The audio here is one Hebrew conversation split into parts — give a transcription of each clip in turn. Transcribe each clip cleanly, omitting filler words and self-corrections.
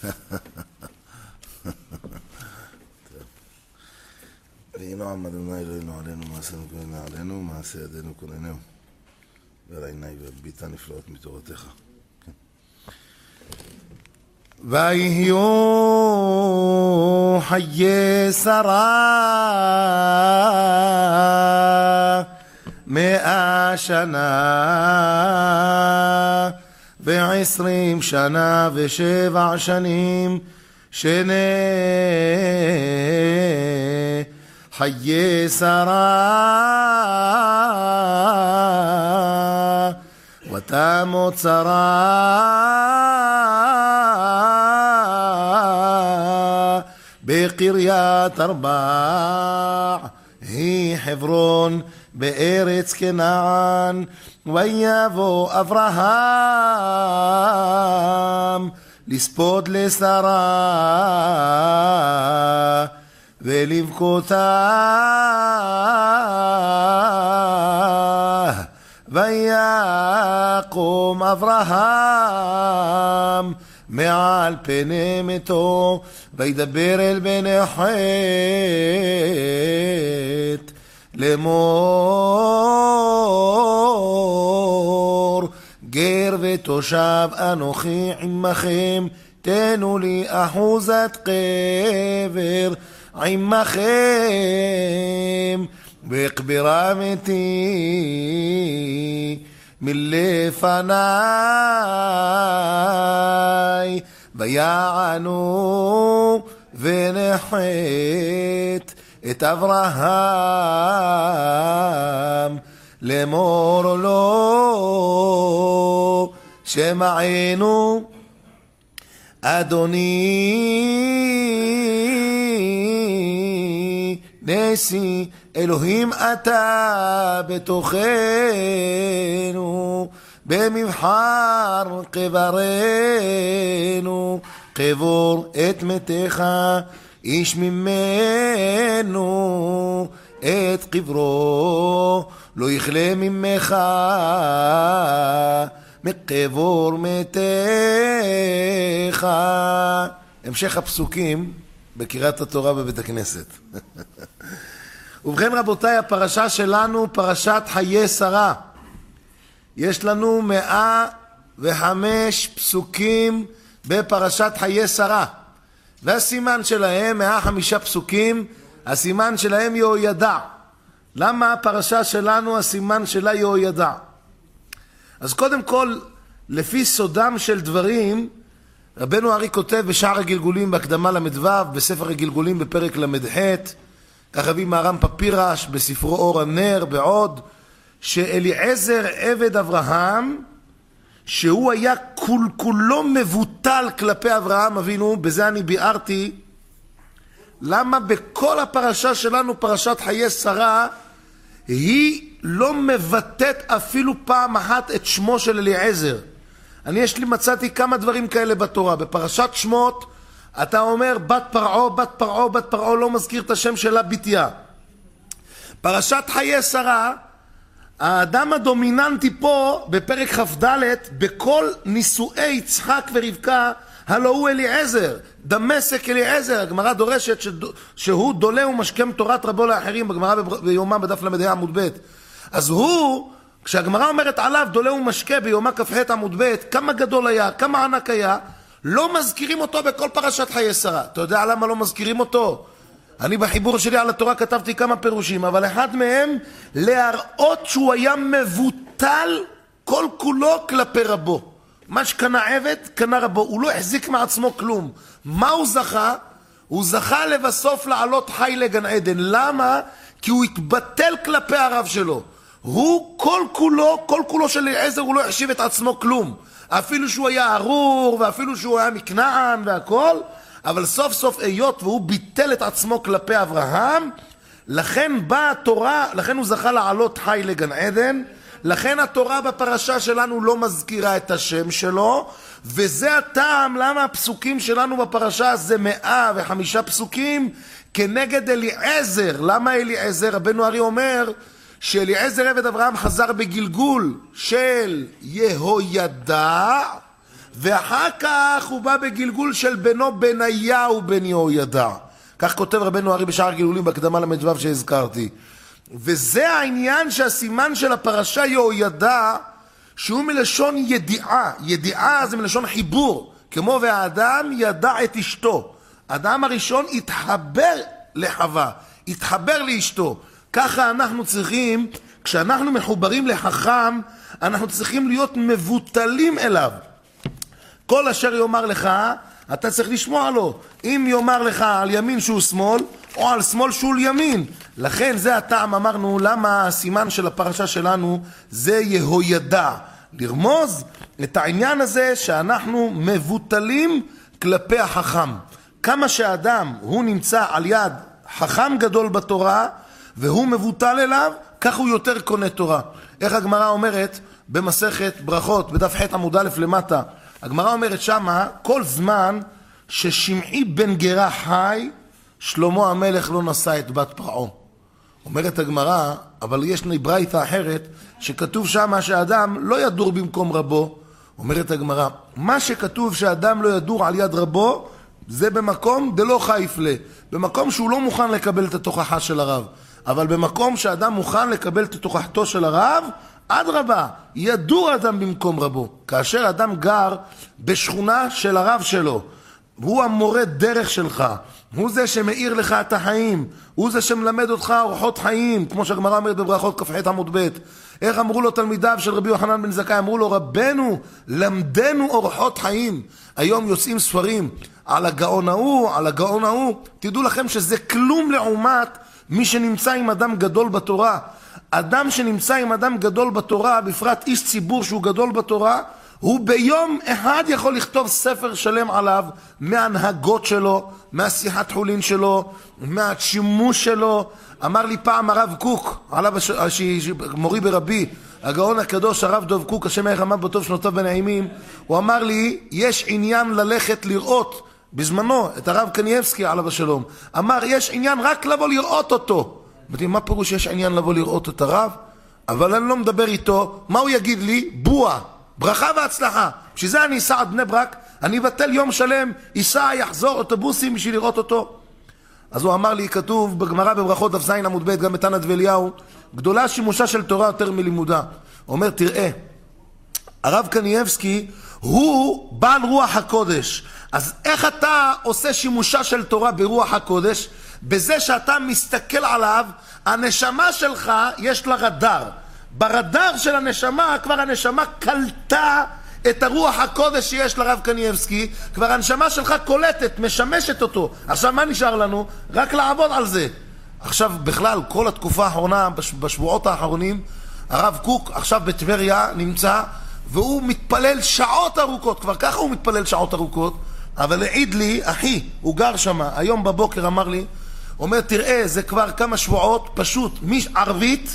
ויהי נועם אדוני אלוהינו עלינו, מעשינו כהנה עלינו, מעשה ידינו כוננהו. ועל עיני והביטה נפלאות מתורתך. ויהיו חיי שרה 100 שנה ו20 שנה ו7 שנים שני חיי שרה ותמות שרה בקריית ארבע היא חברון בארץ כנען. ויבוא אברהם לספוד לשרה ולבכותה ויקום אברהם מעל פני מתו וידבר אל בני חת לאמור גר ותושב אנוכי עמכם תנו לי אחוזת קבר עמכם ואקברה מתי מלפניי. ויענו ונחת את אברהם לאמור לו שמענו אדוני נשיא אלוהים אתה בתוכנו במבחר קברנו קבור את מתך איש ממנו את קברו לא יכלה ממך מקבור מתך. המשך הפסוקים בקריאת התורה בבית הכנסת. ובכן רבותיי, הפרשה שלנו פרשת חיי שרה. יש לנו 105 פסוקים בפרשת חיי שרה, והסימן שלהם 105 פסוקים, הסימן שלהם יהוידע. למה הפרשה שלנו הסימן שלה יהוידע? אז קודם כל, לפי סודם של דברים, רבנו ארי כותב בשער הגלגולים בהקדמה למדו בספר הגלגולים בפרק למ"ח, כך הביא מהר"ם פפירש בספרו אור הנר בעוד, שאליעזר עבד אברהם, שהוא היה כולו מבוטל כלפי אברהם אבינו, בזה אני ביארתי למה בכל הפרשה שלנו, פרשת חיי שרה, היא לא מבטאת אפילו פעם אחת את שמו של אליעזר. מצאתי כמה דברים כאלה בתורה. בפרשת שמות אתה אומר בת פרעה, בת פרעה, בת פרעה, לא מזכיר את השם שלה בתיה. פרשת חיי שרה, האדם הדומיננטי פה בפרק כ"ד בכל נישואי יצחק ורבקה, הלא הוא אליעזר, דמשק אליעזר. הגמרא דורשת שהוא דולה ומשכם תורת רבו לאחרים, בגמרא ביומא בדף למדיה עמוד ב'. אז הוא, כשהגמרא אומרת עליו דולה ומשכה ביומא כ"ח עמוד ב', כמה גדול היה, כמה ענק היה, לא מזכירים אותו בכל פרשת חיי שרה. אתה יודע למה לא מזכירים אותו? אני בחיבור שלי על התורה כתבתי כמה פירושים, אבל אחד מהם להראות שהוא היה מבוטל כל כולו כלפי רבו. מה שקנה עבד, קנה רבו. הוא לא החזיק מעצמו כלום. מה הוא זכה? הוא זכה לבסוף לעלות חי לגן עדן. למה? כי הוא התבטל כלפי הרב שלו. הוא כל כולו של אליעזר, הוא לא החשיב את עצמו כלום. אפילו שהוא היה ארור, ואפילו שהוא היה מכנען והכל, אבל סוף סוף היות והוא ביטל את עצמו כלפי אברהם, לכן באה התורה, לכן הוא זכה לעלות חי לגן עדן, לכן התורה בפרשה שלנו לא מזכירה את השם שלו, וזה הטעם למה הפסוקים שלנו בפרשה זה 105 פסוקים כנגד אליעזר. למה אליעזר? רבנו ארי אומר שאליעזר עבד אברהם חזר בגלגול של יהוידע, ואחר כך הוא בא בגלגול של בנו בניה ובן יהוידע. כך כותב רבנו הרי בשער גילולים בהקדמה למדבב שהזכרתי. וזה העניין שהסימן של הפרשה יהוידע, שהוא מלשון ידיעה. ידיעה זה מלשון חיבור, כמו והאדם ידע את אשתו. האדם הראשון התחבר לחווה, התחבר לאשתו. ככה אנחנו צריכים, כשאנחנו מחוברים לחכם, אנחנו צריכים להיות מבוטלים אליו. כל אשר יאמר לך, אתה צריך לשמוע לו. אם יאמר לך על ימין שהוא שמאל, או על שמאל שהוא ימין. לכן זה הטעם, אמרנו, למה הסימן של הפרשה שלנו זה יהוידע. לרמוז את העניין הזה שאנחנו מבוטלים כלפי החכם. כמה שאדם הוא נמצא על יד חכם גדול בתורה, והוא מבוטל אליו, כך הוא יותר קונה תורה. איך הגמרא אומרת במסכת ברכות, בדף ח' עמוד א' למטה, הגמרא אומרת שמה, כל זמן ששמעי בן גרה חי, שלמה המלך לא נשא את בת פרעה. אומרת הגמרא, אבל יש ברייתא אחרת, שכתוב שמה שאדם לא ידור במקום רבו. אומרת הגמרא, מה שכתוב שאדם לא ידור על יד רבו, זה במקום דלא חייף לה, במקום שהוא לא מוכן לקבל את התוכחה של הרב. אבל במקום שאדם מוכן לקבל את תוכחתו של הרב, אדרבה, ידור אדם במקום רבו. כאשר אדם גר בשכונה של הרב שלו, הוא המורה דרך שלך, הוא זה שמאיר לך את החיים, הוא זה שמלמד אותך אורחות חיים, כמו שהגמרא אומרת בברכות כ"ח עמוד ב'. איך אמרו לו תלמידיו של רבי יוחנן בן זכאי? אמרו לו, רבנו, למדנו אורחות חיים. היום יוצאים ספרים על הגאון ההוא, על הגאון ההוא. תדעו לכם שזה כלום לעומת מי שנמצא עם אדם גדול בתורה. אדם שנמצא עם אדם גדול בתורה, בפרט איש ציבור שהוא גדול בתורה, הוא ביום אחד יכול לכתוב ספר שלם עליו, מהנהגות שלו, מהשיחת חולין שלו, מהשימוש שלו. אמר לי פעם הרב קוק, מורי ברבי, הגאון הקדוש הרב דוב קוק, השם ירחמיו בטוב שנותיו בנעימים, הוא אמר לי, יש עניין ללכת לראות, בזמנו, את הרב קניאבסקי עליו השלום, אמר, יש עניין רק לבוא לראות אותו. אמרתי, מה פירוש יש עניין לבוא לראות את הרב? אבל אני לא מדבר איתו, מה הוא יגיד לי? בועה, ברכה והצלחה. בשביל זה אני אסע עד בני ברק, אני אבטל יום שלם, ייסע, יחזור אוטובוסים בשביל לראות אותו. אז הוא אמר לי, כתוב בגמרא בברכות דף ז עמוד ב', גם בתנת ואליהו, גדולה שימושה של תורה יותר מלימודה. הוא אומר, תראה, הרב קניאבסקי הוא בעל רוח הקודש. אז איך אתה עושה שימושה של תורה ברוח הקודש? בזה שאתה מסתכל עליו, הנשמה שלך יש לה רדאר. ברדאר של הנשמה, כבר הנשמה קלטה את הרוח הקודש שיש לרב קניאבסקי, כבר הנשמה שלך קולטת, משמשת אותו. עכשיו מה נשאר לנו? רק לעבוד על זה. עכשיו בכלל, כל התקופה האחרונה, בשבועות האחרונים, הרב קוק עכשיו בטבריה נמצא, והוא מתפלל שעות ארוכות, כבר ככה הוא מתפלל שעות ארוכות, אבל העיד לי, אחי, הוא גר שם, היום בבוקר אמר לי, אומר, תראה, זה כבר כמה שבועות, פשוט, מערבית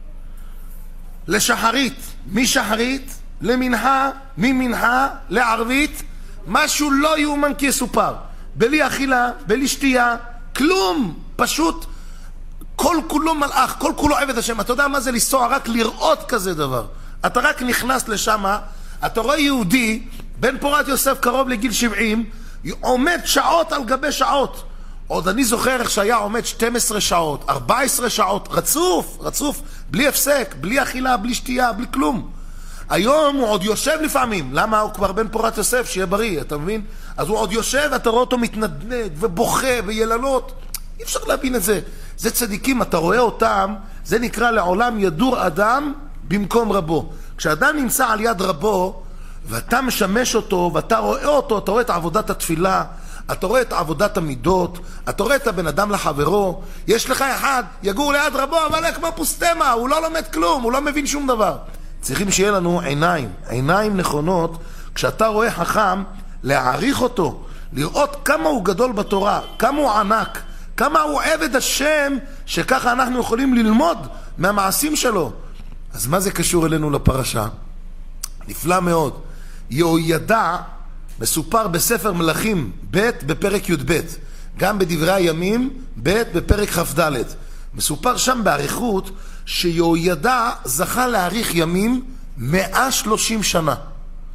לשחרית, משחרית למנחה, ממנחה לערבית, משהו לא יאומן כי יסופר. בלי אכילה, בלי שתייה, כלום, פשוט, כל כולו מלאך, כל כולו עבד השם. אתה יודע מה זה לנסוע? רק לראות כזה דבר. אתה רק נכנס לשם, אתה רואה יהודי, בן פורת יוסף קרוב לגיל 70, עומד שעות על גבי שעות. עוד אני זוכר איך שהיה עומד 12 שעות, 14 שעות, רצוף, בלי הפסק, בלי אכילה, בלי שתייה, בלי כלום. היום הוא עוד יושב לפעמים. למה? הוא כבר בן פורת יוסף, שיהיה בריא, אתה מבין? אז הוא עוד יושב, אתה רואה אותו מתנדנד ובוכה ויללות. אי אפשר להבין את זה. זה צדיקים, אתה רואה אותם, זה נקרא לעולם ידור אדם במקום רבו. כשאדם נמצא על יד רבו, ואתה משמש אותו, ואתה רואה אותו, אתה רואה את עבודת התפילה, אתה רואה את עבודת המידות, אתה רואה את הבן אדם לחברו. יש לך אחד, יגור ליד רבו, אבל כמו פוסטמה, הוא לא לומד כלום, הוא לא מבין שום דבר. צריכים שיהיה לנו עיניים נכונות, כשאתה רואה חכם, להעריך אותו, לראות כמה הוא גדול בתורה, כמה הוא ענק, כמה הוא עבד השם, שככה אנחנו יכולים ללמוד מהמעשים שלו. אז מה זה קשור אלינו לפרשה? נפלא מאוד. יהוידע מסופר בספר מלכים ב' בפרק י"ב, גם בדברי הימים ב' בפרק כ"ד. מסופר שם בעריכות שיהוידע זכה להאריך ימים 130 שנה.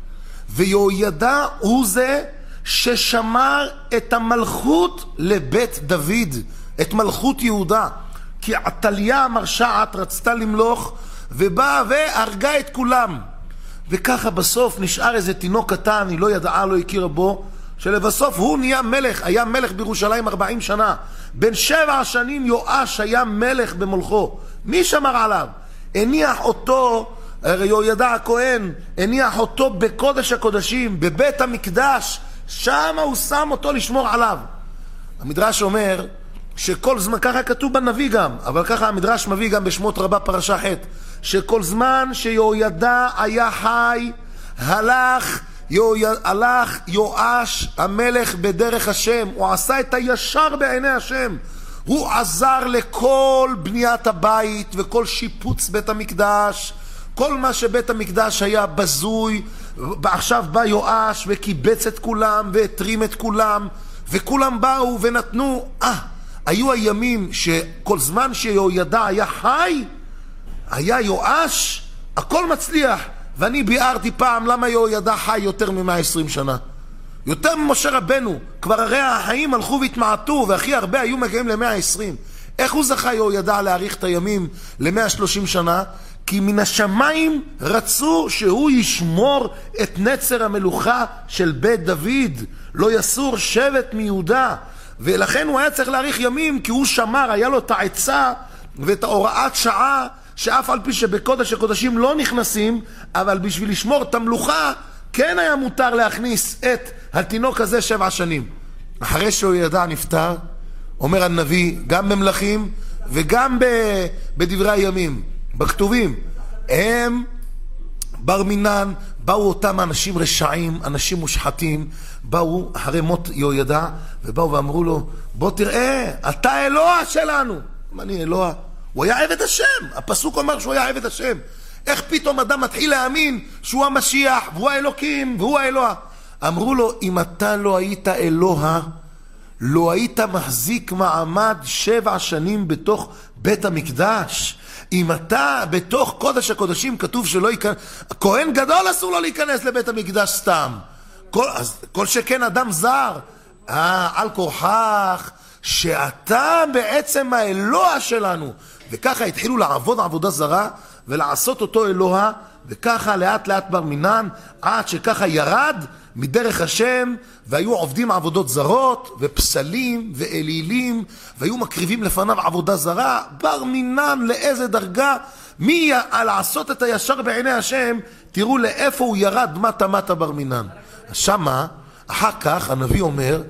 ויהוידע הוא זה ששמר את המלכות לבית דוד, את מלכות יהודה. כי עתליה המרשעת רצתה למלוך ובאה והרגה את כולם. וככה בסוף נשאר איזה תינוק קטן, היא לא ידעה, לא הכירה בו, שלבסוף הוא נהיה מלך, היה מלך בירושלים 40 שנה. בין 7 שנים יואש היה מלך במולכו. מי שמר עליו? הניח אותו, יהוידע הכהן, הניח אותו בקודש הקודשים, בבית המקדש, שם הוא שם אותו לשמור עליו. המדרש אומר שכל זמן, ככה כתוב בנביא גם, אבל ככה המדרש מביא גם בשמות רבה פרשה ח', שכל זמן שיהוידע היה חי, הלך יואש המלך בדרך השם, הוא עשה את הישר בעיני השם, הוא עזר לכל בניית הבית וכל שיפוץ בית המקדש, כל מה שבית המקדש היה בזוי, ועכשיו בא יואש וקיבץ את כולם והתרים את כולם, וכולם באו ונתנו. היו הימים שכל זמן שיהוידע היה חי, היה יואש, הכל מצליח. ואני ביארתי פעם למה יהוידע חי יותר מ-120 שנה. יותר ממשה רבנו. כבר הרי החיים הלכו והתמעטו, והכי הרבה היו מגיעים ל-120. איך הוא זכה יהוידע להאריך את הימים ל-130 שנה? כי מן השמיים רצו שהוא ישמור את נצר המלוכה של בית דוד. לא יסור שבט מיהודה. ולכן הוא היה צריך להאריך ימים, כי הוא שמר, היה לו את העצה ואת ההוראת שעה, שאף על פי שבקודש הקודשים לא נכנסים, אבל בשביל לשמור את המלוכה, כן היה מותר להכניס את התינוק הזה 7 שנים. אחרי שיהוידע נפטר, אומר הנביא, גם במלכים וגם בדברי הימים, בכתובים, הם בר מינן, באו אותם אנשים רשעים, אנשים מושחתים, באו אחרי מות יהוידע, ובאו ואמרו לו, בוא תראה, אתה אלוה שלנו. אני אלוה. הוא היה עבד השם. הפסוק אומר שהוא היה עבד השם. איך פתאום אדם מתחיל להאמין שהוא המשיח, והוא האלוקים, והוא האלוה? אמרו לו, אם אתה לא היית אלוה, לא היית מחזיק מעמד 7 שנים בתוך בית המקדש. אם אתה בתוך קודש הקודשים כתוב שלא ייכנס, כהן גדול אסור לו להיכנס לבית המקדש סתם. כל שכן אדם זר, על כורחך, שאתה בעצם האלוה שלנו. וככה התחילו לעבוד עבודה זרה ולעשות אותו אלוה, וככה לאט לאט בר מינן, עד שככה ירד מדרך השם, והיו עובדים עבודות זרות ופסלים ואלילים, והיו מקריבים לפניו עבודה זרה. בר מינן לאיזה דרגה, מי לעשות את הישר בעיני השם, תראו לאיפה הוא ירד מטה בר מינן. שמה אחר כך הנביא אומר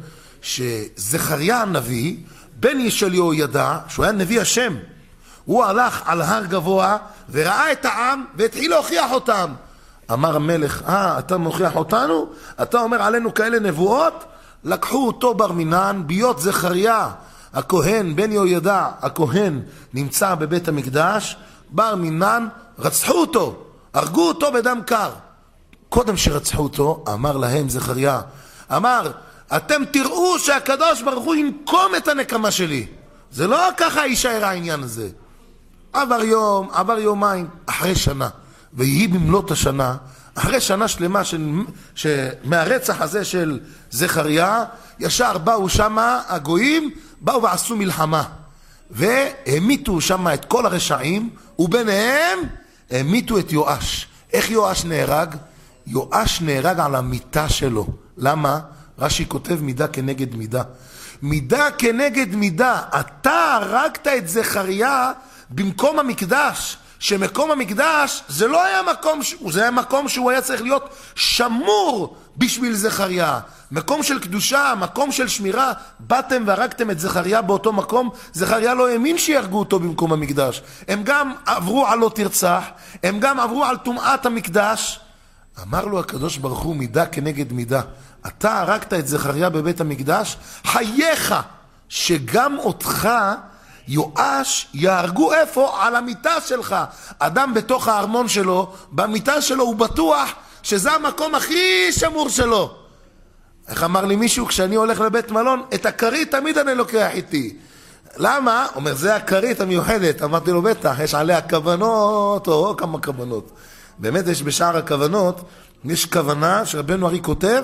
שזכריה הנביא, בן של יהוידע, שהוא היה נביא השם, הוא הלך על הר גבוה וראה את העם והתחיל להוכיח אותם. אמר המלך, אתה מוכיח אותנו? אתה אומר עלינו כאלה נבואות? לקחו אותו בר מינן, ביות זכריה הכהן, בן יהוידע הכהן, נמצא בבית המקדש, בר מינן, רצחו אותו, הרגו אותו בדם קר. קודם שרצחו אותו, אמר להם זכריה, אמר, אתם תראו שהקדוש ברוך הוא ינקום את הנקמה שלי. זה לא ככה יישאר העניין הזה. עבר יום, עבר יומיים, אחרי שנה, ויהי במלאת השנה, אחרי שנה שלמה מהרצח הזה של זכריה, ישר באו שמה הגויים, באו ועשו מלחמה, והמיתו שמה את כל הרשעים, וביניהם המיתו את יואש. איך יואש נהרג? יואש נהרג על המיטה שלו. למה? רש"י כותב מידה כנגד מידה. מידה כנגד מידה. אתה הרגת את זכריה במקום המקדש, שמקום המקדש זה לא היה מקום, זה היה מקום שהוא היה צריך להיות שמור בשביל זכריה. מקום של קדושה, מקום של שמירה. באתם והרגתם את זכריה באותו מקום. זכריה לא האמין שירגו אותו במקום המקדש. הם גם עברו על לא תרצח, הם גם עברו על טומאת המקדש. אמר לו הקדוש ברוך הוא מידה כנגד מידה. אתה הרגת את זכריה בבית המקדש, חייך שגם אותך יואש יהרגו. איפה? על המיטה שלך. אדם בתוך הארמון שלו, במיטה שלו הוא בטוח שזה המקום הכי שמור שלו. איך אמר לי מישהו, כשאני הולך לבית מלון, את הכרית תמיד אני לוקח איתי. למה? אומר, זה הכרית המיוחדת. אמרתי לו, בטח, יש עליה כוונות, או כמה כוונות. באמת יש בשער הכוונות, יש כוונה שרבנו ארי כותב,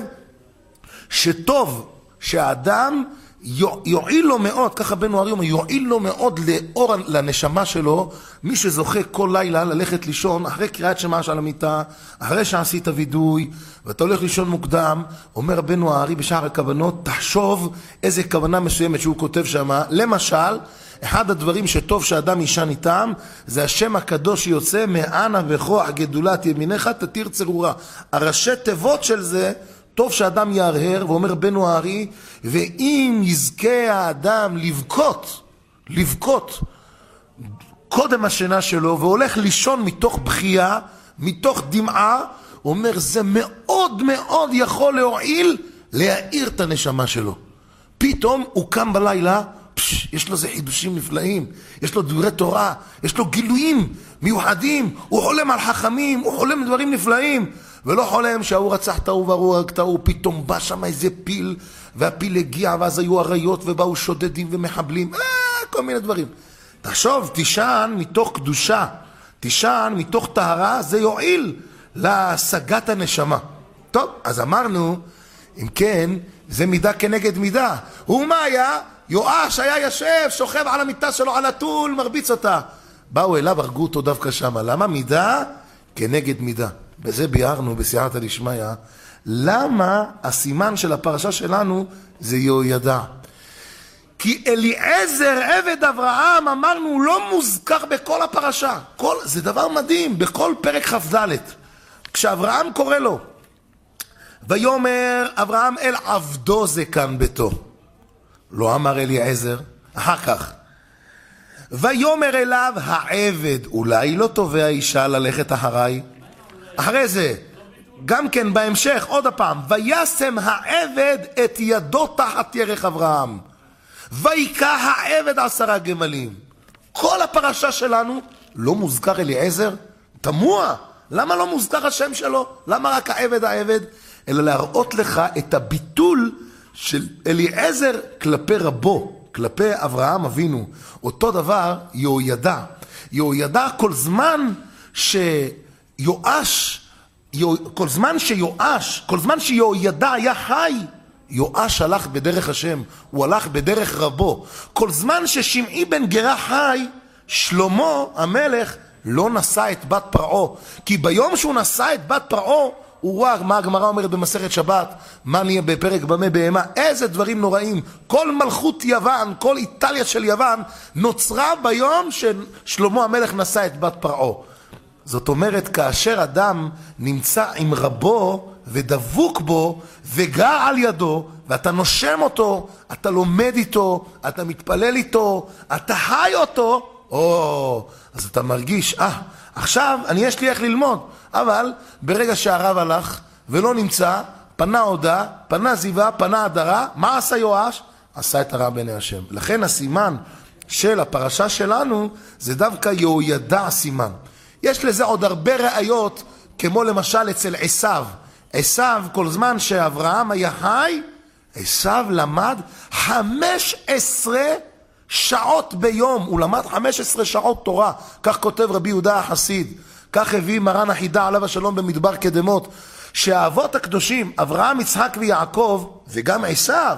שטוב שהאדם יועיל לו מאוד, ככה רבנו ארי אומר, יועיל לו מאוד לאור לנשמה שלו, מי שזוכה כל לילה ללכת לישון, אחרי קריאת שמע על המיטה, אחרי שעשית וידוי, ואתה הולך לישון מוקדם, אומר רבנו ארי בשער הכוונות, תחשוב איזה כוונה מסוימת שהוא כותב שם, למשל, אחד הדברים שטוב שאדם ישן איתם, זה השם הקדוש שיוצא, מאנה בכוח גדולת ימינך תתיר צרורה. הראשי תיבות של זה, טוב שאדם יהרהר, ואומר רבנו הארי, ואם יזכה האדם לבכות קודם השינה שלו, והולך לישון מתוך בחייה, מתוך דמעה, הוא אומר, זה מאוד מאוד יכול להועיל, להאיר את הנשמה שלו. פתאום הוא קם בלילה, יש לו זה חידושים נפלאים, יש לו דברי תורה, יש לו גילויים מיוחדים, הוא חולם על חכמים, הוא חולם דברים נפלאים, ולא חולם שההוא רצח את ההוא והוא הרג את ההוא, פתאום בא שם איזה פיל, והפיל הגיע, ואז היו עריות, ובאו שודדים ומחבלים, כל מיני דברים. תחשוב, תישן מתוך קדושה, תישן מתוך טהרה, זה יועיל להשגת הנשמה. טוב, אז אמרנו, אם כן, זה מידה כנגד מידה. ומה היה? יואש היה יושב, שוכב על המיטה שלו, על הטול, מרביץ אותה. באו אליו, הרגו אותו דווקא שמה. למה? מידה כנגד מידה. בזה ביארנו בסייעתא דשמיא. למה הסימן של הפרשה שלנו זה יהוידע? כי אליעזר עבד אברהם, אמרנו, הוא לא מוזכר בכל הפרשה. זה דבר מדהים, בכל פרק כ"ד. כשאברהם קורא לו, ויאמר אברהם אל עבדו זקן ביתו. לא אמר אליעזר, אחר כך. ויאמר אליו העבד, אולי לא תובע אישה ללכת אחריי? אחרי זה, גם כן בהמשך, עוד הפעם, וישם העבד את ידו תחת ירך אברהם. ויקח העבד 10 גמלים. כל הפרשה שלנו לא מוזכר אליעזר? תמוה. למה לא מוזכר השם שלו? למה רק העבד? אלא להראות לך את הביטול של אליעזר כלפי רבו, כלפי אברהם אבינו. אותו דבר יהוידע. יהוידע כל זמן כל זמן שיהוידע היה חי, יואש הלך בדרך השם, הוא הלך בדרך רבו. כל זמן ששמעי בן גרה חי, שלמה המלך לא נשא את בת פרעה. כי ביום שהוא נשא את בת פרעה, הוא רואה מה הגמרא אומרת במסכת שבת, מה נהיה בפרק במה בהמה, איזה דברים נוראים. כל מלכות יוון, כל איטליה של יוון, נוצרה ביום ששלמה המלך נשא את בת פרעה. זאת אומרת, כאשר אדם נמצא עם רבו ודבוק בו וגר על ידו, ואתה נושם אותו, אתה לומד איתו, אתה מתפלל איתו, אתה חי אותו, אז אתה מרגיש, עכשיו יש לי איך ללמוד. אבל ברגע שהרב הלך ולא נמצא, פנה הודעה, פנה זיווה, פנה הדרה, מה עשה יואש? עשה את הרע בעיני השם. לכן הסימן של הפרשה שלנו זה דווקא יהוידע סימן. יש לזה עוד הרבה ראיות, כמו למשל אצל עשיו. עשיו, כל זמן שאברהם היה חי, עשיו למד 15 שעות ביום. הוא למד 15 שעות תורה. כך כותב רבי יהודה החסיד. כך הביא מרן החידה עליו השלום במדבר קדמות. שהאבות הקדושים, אברהם, יצחק ויעקב, וגם עשיו,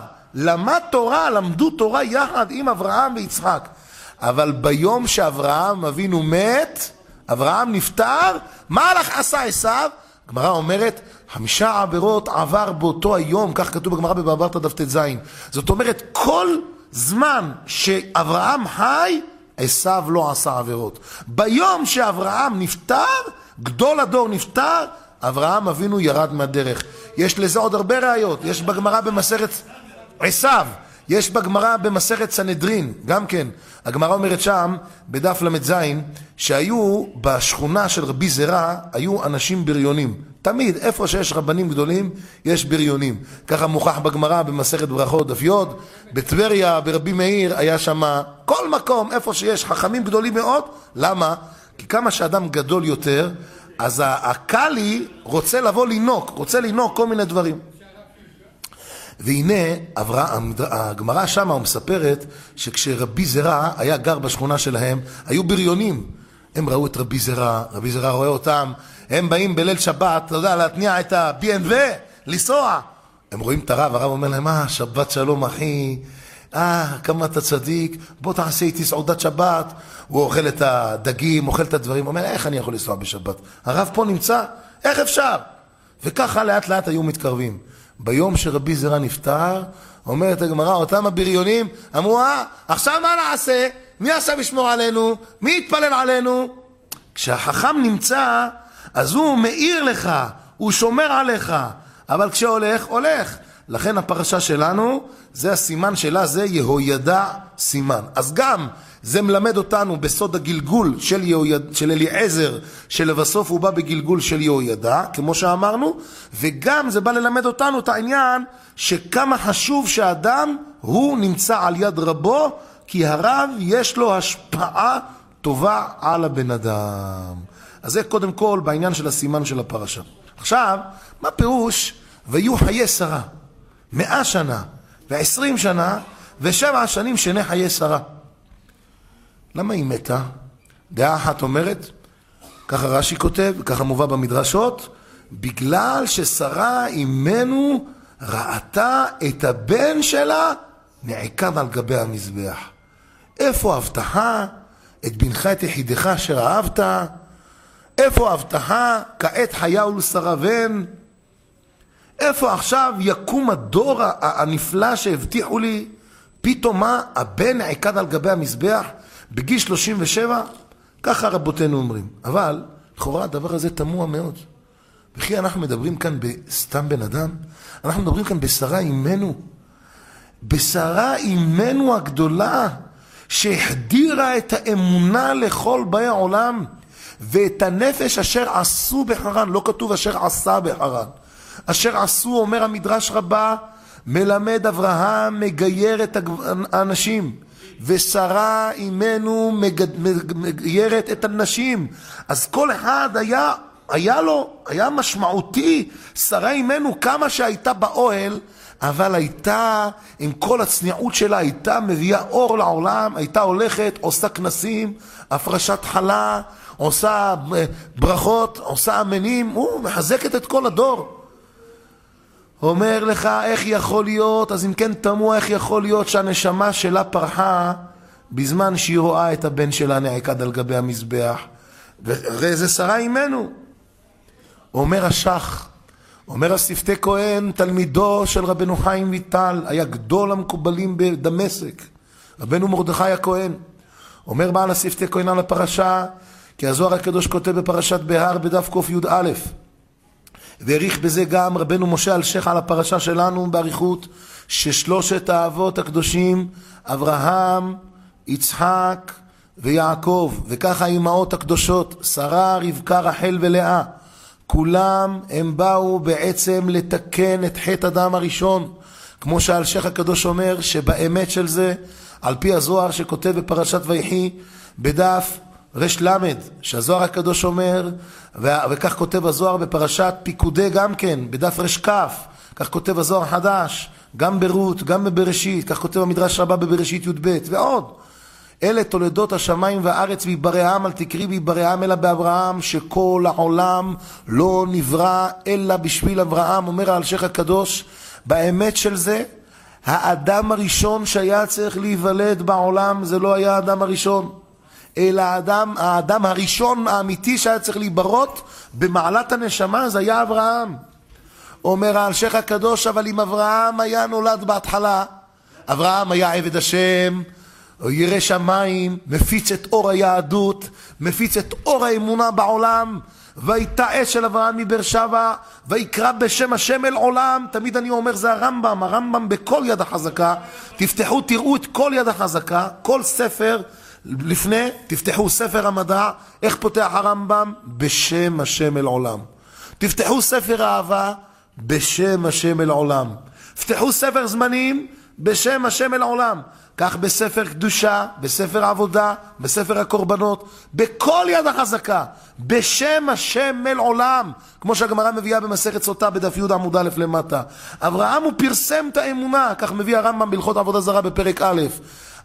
למדו תורה יחד עם אברהם ויצחק. אבל ביום שאברהם אבינו מת, אברהם נפטר, מה הלך עשה עשיו? הגמרא אומרת, 5 עבירות עבר באותו היום, כך כתוב בגמרא בבברתא דף ט"ז. זאת אומרת, כל זמן שאברהם חי, עשיו לא עשה עבירות. ביום שאברהם נפטר, גדול הדור נפטר, אברהם אבינו ירד מהדרך. יש לזה עוד הרבה ראיות. יש בגמרא במסכת עשיו, יש בגמרא במסכת סנהדרין, גם כן. הגמרא אומרת שם, בדף ל"ז, שהיו בשכונה של רבי זרע, היו אנשים בריונים. תמיד, איפה שיש רבנים גדולים, יש בריונים. ככה מוכח בגמרא במסכת ברכות דף י', בטבריה, ברבי מאיר, היה שם כל מקום, איפה שיש חכמים גדולים מאוד. למה? כי כמה שאדם גדול יותר, אז הקלי רוצה לבוא לינוק, רוצה לינוק כל מיני דברים. והנה, הגמרא שמה מספרת שכשרבי זרע היה גר בשכונה שלהם, היו בריונים. הם ראו את רבי זרע, רבי זרע רואה אותם, הם באים בליל שבת, אתה יודע, להתניע את ה-B&V, לנסוע. הם רואים את הרב, הרב אומר להם, שבת שלום אחי, כמה אתה צדיק, בוא תעשה איתי סעודת שבת. הוא אוכל את הדגים, אוכל את הדברים, הוא אומר, איך אני יכול לנסוע בשבת? הרב פה נמצא, איך אפשר? וככה לאט לאט היו מתקרבים. ביום שרבי זרע נפטר, אומרת הגמרא, אותם הבריונים אמרו, עכשיו מה נעשה? מי עכשיו ישמור עלינו? מי יתפלל עלינו? כשהחכם נמצא, אז הוא מאיר לך, הוא שומר עליך, אבל כשהולך, הולך. לכן הפרשה שלנו, זה הסימן שלה, זה יהוידע סימן. אז גם זה מלמד אותנו בסוד הגלגול של אליעזר, שלבסוף הוא בא בגלגול של יהוידע, כמו שאמרנו, וגם זה בא ללמד אותנו את העניין שכמה חשוב שהאדם הוא נמצא על יד רבו, כי הרב יש לו השפעה טובה על הבן אדם. אז זה קודם כל בעניין של הסימן של הפרשה. עכשיו, מה פירוש? ויהיו חיי שרה 100 שנה ו20 שנה ו7 שנים שני חיי שרה. למה היא מתה? דעה אחת אומרת, ככה רש"י כותב, ככה מובא במדרשות, בגלל ששרה אימנו ראתה את הבן שלה נעקד על גבי המזבח. איפה ההבטחה? את בנך את יחידך אשר אהבת? איפה ההבטחה? כעת חיה ולשרה בן? איפה עכשיו יקום הדור הנפלא שהבטיחו לי? פתאום מה? הבן נעקד על גבי המזבח בגיל 37? ככה רבותינו אומרים. אבל לכאורה הדבר הזה תמוה מאוד. וכי אנחנו מדברים כאן בסתם בן אדם? אנחנו מדברים כאן בשרה אימנו. בשרה אימנו הגדולה שהחדירה את האמונה לכל באי העולם ואת הנפש אשר עשו בחרן. לא כתוב אשר עשה בחרן. אשר עשו, אומר המדרש רבה, מלמד אברהם מגייר את האנשים, ושרה אימנו מגיירת את הנשים. אז כל אחד היה משמעותי. שרה אימנו כמה שהייתה באוהל, אבל הייתה עם כל הצניעות שלה, הייתה מביאה אור לעולם, הייתה הולכת, עושה כנסים, הפרשת חלה, עושה ברכות, עושה אמנים, מחזקת את כל הדור. אומר לך איך יכול להיות, אז אם כן תמוה איך יכול להיות שהנשמה שלה פרחה בזמן שהיא רואה את הבן שלה נעקד על גבי המזבח. והרי זה שרה אימנו. אומר השח, אומר השפתי כהן, תלמידו של רבנו חיים ויטל, היה גדול המקובלים בדמשק, רבנו מרדכי הכהן. אומר בעל השפתי כהן על הפרשה, כי הזוהר הקדוש כותב בפרשת בהר בדף ק"א, והעריך בזה גם רבנו משה אלשיך על הפרשה שלנו בעריכות, ששלושת האבות הקדושים, אברהם, יצחק ויעקב, וככה האימהות הקדושות, שרה, רבקה, רחל ולאה, כולם הם באו בעצם לתקן את חטא אדם הראשון, כמו שאלשיך הקדוש אומר, שבאמת של זה, על פי הזוהר שכותב בפרשת ויחי, בדף רש למד, שהזוהר הקדוש אומר, וכך כותב הזוהר בפרשת פיקודי גם כן, בדף רש כף, כך כותב הזוהר החדש, גם ברות, גם בבראשית, כך כותב המדרש רבה בבראשית י"ב, ועוד. אלה תולדות השמיים והארץ ביברעם, אל תקרי ביברעם אלא באברהם, שכל העולם לא נברא אלא בשביל אברהם. אומר האלשיך הקדוש, באמת של זה, האדם הראשון שהיה צריך להיוולד בעולם, זה לא היה האדם הראשון, אלא האדם הראשון האמיתי שהיה צריך להיברות במעלת הנשמה, זה היה אברהם. אומר האלשיך הקדוש, אבל אם אברהם היה נולד בהתחלה, אברהם היה עבד השם, ירא שמיים, מפיץ את אור היהדות, מפיץ את אור האמונה בעולם, והייתה אש של אברהם מבאר שבע, ויקרא בשם השם אל עולם. תמיד אני אומר, זה הרמב"ם בכל יד החזקה, תפתחו, תראו את כל יד החזקה, כל ספר לפני, תפתחו ספר המדע, איך פותח הרמב"ם? בשם השם אל עולם. תפתחו ספר אהבה, בשם השם אל עולם. תפתחו ספר זמנים, בשם השם אל עולם. כך בספר קדושה, בספר עבודה, בספר הקורבנות, בכל יד החזקה, בשם השם אל עולם, כמו שהגמרא מביאה במסכת סוטה בדף י' עמוד א' למטה. אברהם הוא פרסם את האמונה, כך מביא הרמב"ם בהלכות עבודה זרה בפרק א'.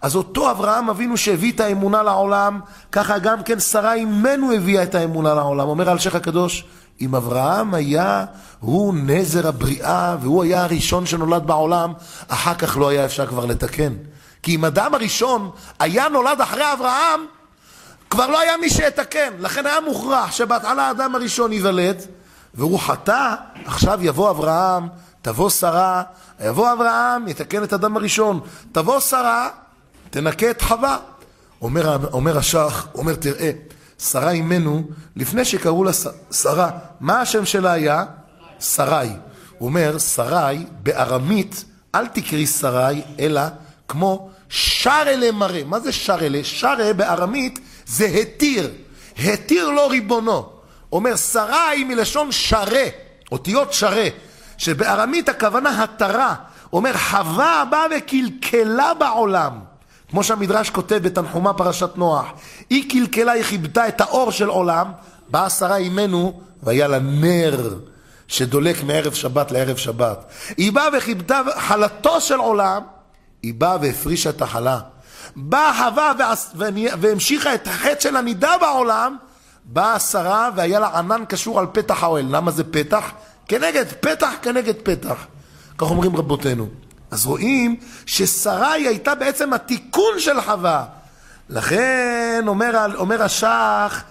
אז אותו אברהם אבינו שהביא את האמונה לעולם, ככה גם כן שרה אימנו הביאה את האמונה לעולם. אומר אלשיך הקדוש, אם אברהם היה הוא נזר הבריאה והוא היה הראשון שנולד בעולם, אחר כך לא היה אפשר כבר לתקן. כי אם אדם הראשון היה נולד אחרי אברהם, כבר לא היה מי שיתקן. לכן היה מוכרח שבהתחלה האדם הראשון ייוולד, והוא חטא, עכשיו יבוא אברהם, תבוא שרה, יבוא אברהם, יתקן את האדם הראשון, תבוא שרה, תנקה את חווה. אומר השח, אומר תראה, שרה אימנו, לפני שקראו לה שרה, מה השם שלה היה? שרי. הוא אומר, שרי בארמית, אל תקרי שרי, אלא כמו שרלה מראה. מה זה שרלה? שרה בארמית זה התיר. התיר לו ריבונו. אומר, שרי מלשון שרה, אותיות שרה, שבארמית הכוונה התרה. אומר, חווה באה וקלקלה בעולם. כמו שהמדרש כותב בתנחומה פרשת נוח, היא קלקלה, היא חיבתה את האור של עולם, באה שרה אימנו, והיה לה נר שדולק מערב שבת לערב שבת. היא באה וחיבתה חלתו של עולם, היא באה והפרישה את החלה. באה חווה והמשיכה את החטא של הנידה בעולם, באה שרה והיה לה ענן קשור על פתח האוהל. למה זה פתח? כנגד פתח, כנגד פתח. כך אומרים רבותינו. אז רואים ששרה היא הייתה בעצם התיקון של חווה. לכן אומר השח,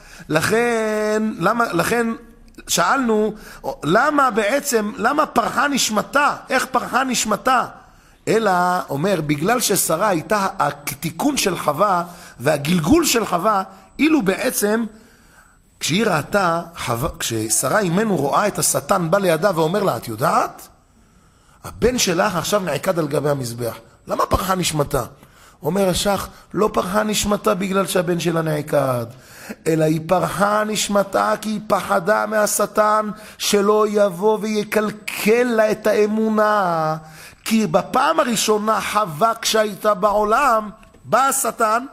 לכן שאלנו למה פרחה נשמתה, איך פרחה נשמתה? אלא אומר בגלל ששרה הייתה התיקון של חווה והגלגול של חווה, אילו בעצם כשהיא ראתה, כששרה אימנו רואה את השטן בא לידה ואומר לה, את יודעת? הבן שלך עכשיו נעקד על גבי המזבח. למה פרחה נשמתה? אומר השח, לא פרחה נשמתה בגלל שהבן שלה נעקד, אלא היא פרחה נשמתה כי היא פחדה מהשטן שלא יבוא ויקלקל לה את האמונה. כי בפעם הראשונה חווה כשהייתה בעולם, בא השטן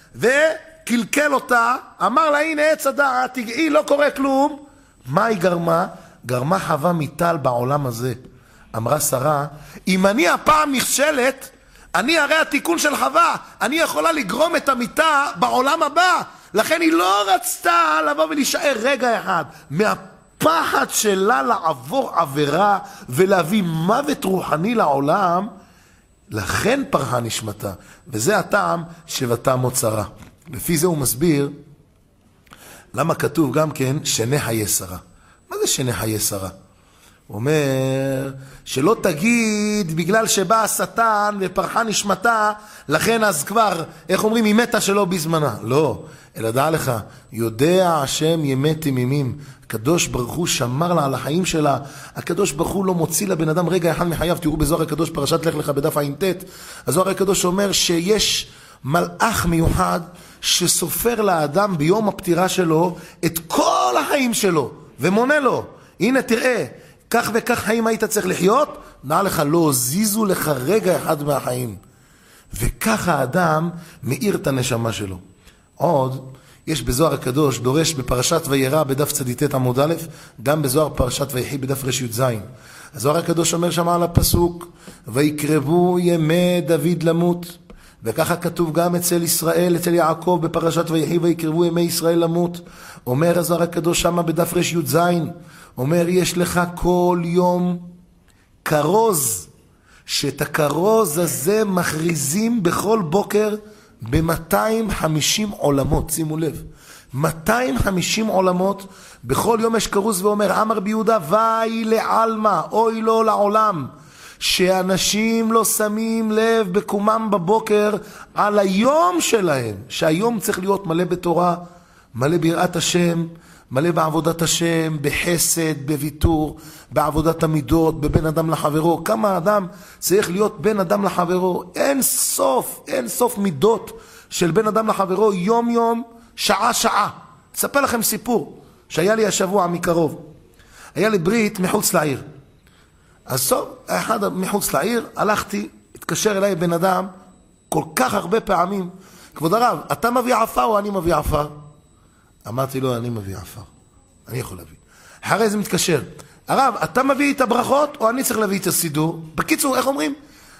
וקלקל אותה, אמר לה הנה עץ הדעת, תגעי, לא קורה כלום. מה היא גרמה? גרמה חווה מיטל בעולם הזה. אמרה שרה, אם אני הפעם נכשלת, אני הרי התיקון של חווה, אני יכולה לגרום את המיטה בעולם הבא. לכן היא לא רצתה לבוא ולהישאר רגע אחד. מהפחד שלה לעבור עבירה ולהביא מוות רוחני לעולם, לכן פרחה נשמתה. וזה הטעם שבטעם שרה. לפי זה הוא מסביר למה כתוב גם כן שני חיי שרה. מה זה שני חיי שרה? הוא אומר שלא תגיד בגלל שבא השטן ופרחה נשמתה, לכן אז כבר, איך אומרים, היא מתה שלא בזמנה. לא, אלא דע לך, יודע השם ימי תמימים. הקדוש ברוך הוא שמר לה על החיים שלה. הקדוש ברוך הוא לא מוציא לבן אדם רגע אחד מחייו. תראו בזוהר הקדוש פרשת לך לך בדף ע"ט. הזוהר הקדוש אומר שיש מלאך מיוחד שסופר לאדם ביום הפטירה שלו את כל החיים שלו ומונה לו. הנה תראה, כך וכך חיים היית צריך לחיות, נע לך לא הוזיזו לך רגע אחד מהחיים. וככה האדם מאיר את הנשמה שלו. עוד, יש בזוהר הקדוש, דורש בפרשת וירא בדף צדיטת עמוד א', גם בזוהר פרשת ויחי בדף ר"ז. הזוהר הקדוש אומר שם על הפסוק, ויקרבו ימי דוד למות. וככה כתוב גם אצל ישראל, אצל יעקב בפרשת ויחי, ויקרבו ימי ישראל למות. אומר הזוהר הקדוש שם בדף ר"ז, אומר יש לך כל יום כרוז, שאת הכרוז הזה מכריזים בכל בוקר ב-250 עולמות. שימו לב, 250 עולמות, בכל יום יש כרוז ואומר, אמר ביהודה, ואי לעלמא, אוי לו לעולם, שאנשים לא שמים לב בקומם בבוקר על היום שלהם, שהיום צריך להיות מלא בתורה, מלא ביראת השם, מלא בעבודת השם, בחסד, בוויתור, בעבודת המידות, בבין אדם לחברו. כמה אדם צריך להיות בין אדם לחברו? אין סוף מידות של בין אדם לחברו, יום יום, שעה שעה. אספר לכם סיפור שהיה לי השבוע מקרוב. היה לי ברית מחוץ לעיר. אז טוב, אחד מחוץ לעיר, הלכתי, התקשר אליי בן אדם כל כך הרבה פעמים, כבוד הרב, אתה מביא עפר או אני מביא עפר? אמרתי לו, אני מביא עפר, אני יכול להביא. אחרי זה מתקשר, הרב, אתה מביא את הברכות או אני צריך להביא את הסידור? בקיצור, איך אומרים?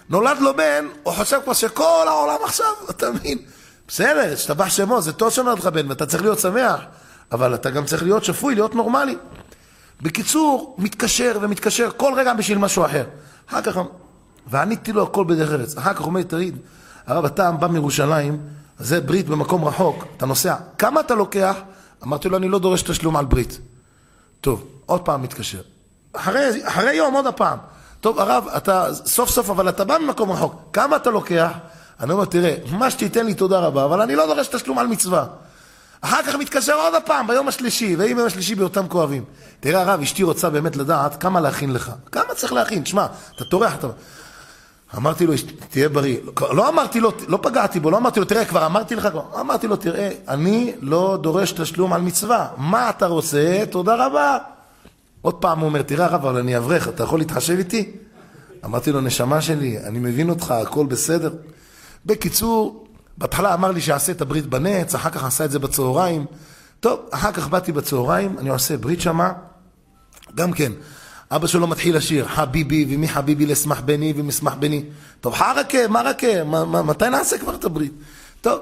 נולד לו בן, הוא חושב כבר שכל העולם עכשיו, אתה מבין? בסדר, השתבח שמו, זה טוב שנולד לך בן, ואתה צריך להיות שמח, אבל אתה גם צריך להיות שפוי, להיות נורמלי. בקיצור, מתקשר ומתקשר, כל רגע בשביל משהו אחר. אחר כך, ועניתי לו הכל בדרך ארץ. אחר כך אומר, תריד, הרב, אתה בא מירושלים, זה ברית במקום רחוק, אתה נוסע, כמה אתה לוקח? אמרתי לו, אני לא דורש תשלום על ברית. טוב, עוד פעם מתקשר. אחרי יום, עוד הפעם. טוב, הרב, אתה סוף סוף, אבל אתה בא ממקום רחוק, כמה אתה לוקח? אני אומר, תראה, מה שתיתן לי תודה רבה, אבל אני לא דורש תשלום על מצווה. אחר כך מתקשר עוד הפעם, ביום השלישי, ואם ביום השלישי באותם כואבים. תראה, הרב, אשתי רוצה באמת לדעת כמה להכין לך. כמה צריך להכין? תשמע, אתה תורח, אתה... אמרתי לו, תהיה בריא. לא אמרתי לו, לא פגעתי בו, לא אמרתי לו, תראה, כבר אמרתי לך, אמרתי לו, תראה, אני לא דורש תשלום על מצווה. מה אתה רוצה? תודה רבה. עוד פעם הוא אומר, תראה, הרב, אבל אני אברך, אתה יכול להתחשב איתי? אמרתי לו, נשמה שלי, אני מבין אותך, הכל בסדר. בקיצור, בהתחלה אמר לי שיעשה את הברית בנץ, אחר כך עשה את זה בצהריים. טוב, אחר כך באתי בצהריים, אני עושה ברית שמה. גם כן, אבא שלו מתחיל לשיר, חביבי ומי חביבי לשמח בני ומשמח בני. טוב, חרקה, מה רקה, מתי נעשה כבר את הברית? טוב,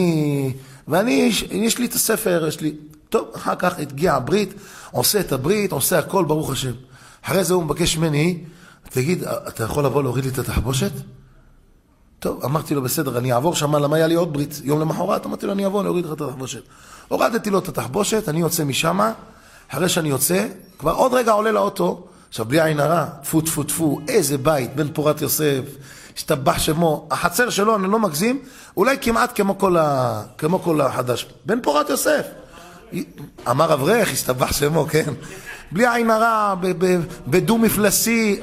ואני, יש לי את הספר, יש לי... טוב, אחר כך התגיע הברית, עושה את הברית, עושה הכל, ברוך השם. אחרי זה הוא מבקש ממני, תגיד, אתה יכול לבוא להוריד לי את התחבושת? טוב, אמרתי לו, בסדר, אני אעבור שמה, למה היה לי עוד ברית? יום למחרת, אמרתי לו, אני אבוא, להוריד לך את התחבושת. הורדתי לו את התחבושת, אני יוצא משמה, אחרי שאני יוצא, כבר עוד רגע עולה לאוטו, עכשיו בלי עין הרע, טפו טפו טפו, איזה בית, בן פורת יוסף, השתבח שמו, החצר שלו, אני לא מגזים, אולי כמעט כמו כל החדש. בן פורת יוסף. אמר אברך, השתבח שמו, כן. בלי עין הרע, בדו מפלסי,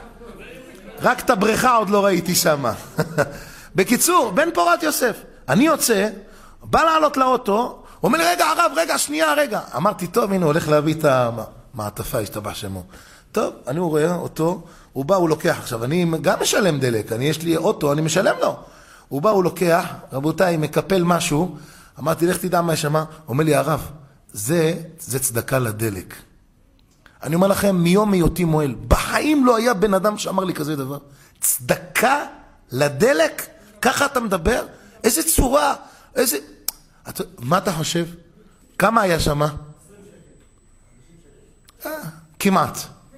רק את הבריכה עוד לא ראיתי שמה. בקיצור, בן פורת יוסף. אני יוצא, בא לעלות לאוטו, הוא אומר לי, רגע הרב, רגע, שנייה, רגע. אמרתי, טוב, הנה, הולך להביא את המעטפה, השתבח שמו. טוב, אני רואה אותו, הוא בא, הוא לוקח. עכשיו, אני גם משלם דלק, יש לי אוטו, אני משלם לו. הוא בא, הוא לוקח, רבותיי, מקפל משהו, אמרתי, לך תדע מה שמה. הוא אומר לי, הרב, זה צדקה לדלק. אני אומר לכם, מיום היותי מועל, בחיים לא היה בן אדם שאמר לי כזה דבר. צדקה לדלק? ככה אתה מדבר? איזה צורה? איזה... מה אתה חושב? כמה היה שמה? כמעט.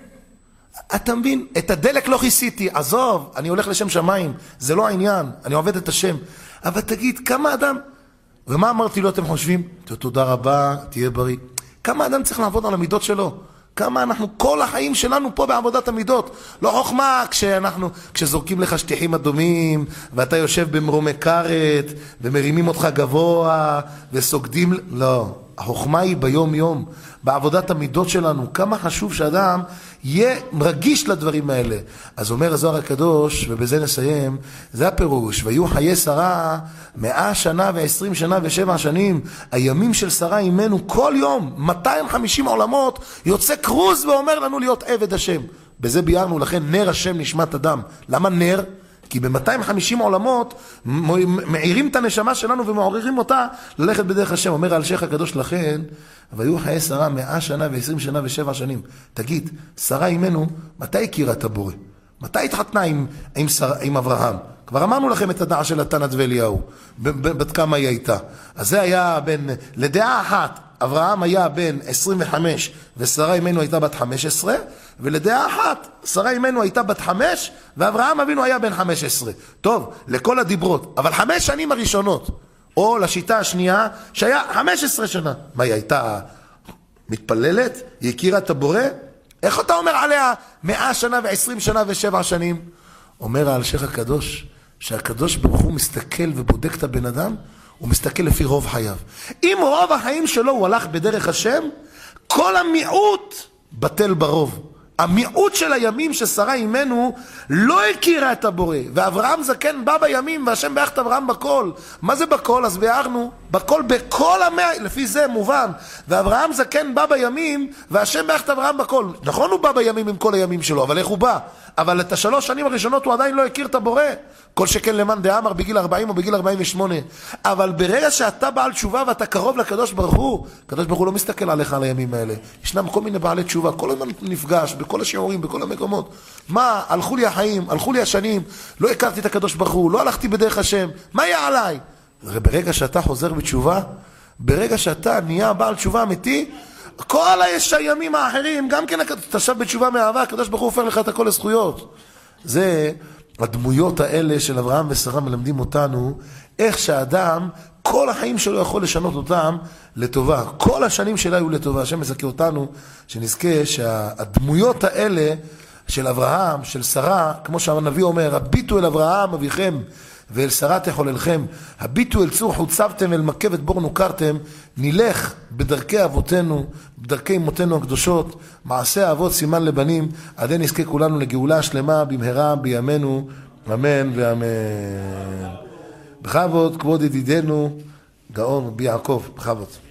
אתה מבין? את הדלק לא כיסיתי. עזוב, אני הולך לשם שמיים. זה לא העניין. אני עובד את השם. אבל תגיד, כמה אדם... ומה אמרתי לו, אתם חושבים? תודה רבה, תהיה בריא. כמה אדם צריך לעבוד על המידות שלו? כמה אנחנו, כל החיים שלנו פה בעבודת המידות. לא חוכמה כשזורקים לך שטיחים אדומים, ואתה יושב במרומי קרת, ומרימים אותך גבוה, וסוגדים... לא, החוכמה היא ביום יום, בעבודת המידות שלנו. כמה חשוב שאדם יהיה רגיש לדברים האלה. אז אומר הזוהר הקדוש, ובזה נסיים, זה הפירוש, ויהיו חיי שרה 100 שנה ו20 שנה ו7 שנים. הימים של שרה אימנו כל יום, 250 עולמות, יוצא קרוז ואומר לנו להיות עבד השם. בזה ביארנו לכן נר השם נשמת אדם. למה נר? כי ב-250 עולמות מעירים את הנשמה שלנו ומעוררים אותה ללכת בדרך השם. אומר האלשיך הקדוש לכן, ויהיו חיי שרה 100 שנה ו20 שנה ו7 שנים. תגיד, שרה אימנו, מתי הכירה את הבורא? מתי התחתנה עם אברהם? כבר אמרנו לכם את הדעה של התנת ואליהו, בת כמה היא הייתה. אז זה היה לדעה אחת, אברהם היה בן 25 ושרה אימנו הייתה בת 15, ולדעה אחת, שרה אימנו הייתה בת 5 ואברהם אבינו היה בן 15. טוב, לכל הדיברות, אבל 5 שנים הראשונות, או לשיטה השנייה שהיה 15 שנה. מה, היא הייתה מתפללת? היא הכירה את הבורא? איך אתה אומר עליה 100 שנה ו20 שנה ו7 שנים? אומר האלשיך הקדוש, שהקדוש ברוך הוא מסתכל ובודק את הבן אדם, הוא מסתכל לפי רוב חייו. אם רוב החיים שלו הוא הלך בדרך השם, כל המיעוט בטל ברוב. המיעוט של הימים ששרה אימנו לא הכירה את הבורא, ואברהם זקן בא בימים, והשם בירך את אברהם בכל. מה זה בכל? אז ביארנו בכל, בכל המאה, לפי זה מובן. ואברהם זקן בא בימים, והשם בירך את אברהם בכל. נכון, הוא בא בימים עם כל הימים שלו, אבל איך הוא בא? אבל את 3 שנים הראשונות הוא עדיין לא הכיר את הבורא. כל שכן למאן דאמר בגיל 40 או בגיל 48. אבל ברגע שאתה בעל תשובה ואתה קרוב לקדוש ברוך הוא, הקדוש ברוך הוא לא מסתכל עליך על הימים האלה. ישנם כל מיני בעלי תשובה, כל הזמן נפגש, בכל השיעורים, בכל המקומות. מה, הלכו לי החיים, הלכו לי השנים, לא הכרתי את הקדוש ברוך הוא, לא הלכתי בדרך השם, מה יהיה עליי? ברגע שאתה חוזר בתשובה, ברגע שאתה נהיה בעל תשובה אמיתי, כל הימים האחרים, גם כן אתה שב בתשובה מאהבה, הקדוש ברוך הוא הופך לך את הכל לזכויות. זה הדמויות האלה של אברהם ושרה מלמדים אותנו, איך שהאדם, כל החיים שלו יכול לשנות אותם לטובה. כל השנים שלה היו לטובה. השם מזכה אותנו, שנזכה שהדמויות האלה של אברהם, של שרה, כמו שהנביא אומר, הביטו אל אברהם אביכם, ואל שרה תחוללכם, הביטו אל צור חוצבתם, אל מקבת בור נוקרתם, נלך בדרכי אבותינו, בדרכי אמותינו הקדושות, מעשה האבות סימן לבנים, עדי נזכה כולנו לגאולה שלמה במהרה בימינו, אמן ואמן. בכבוד, כבוד ידידנו, גאון רבי יעקב, בכבוד.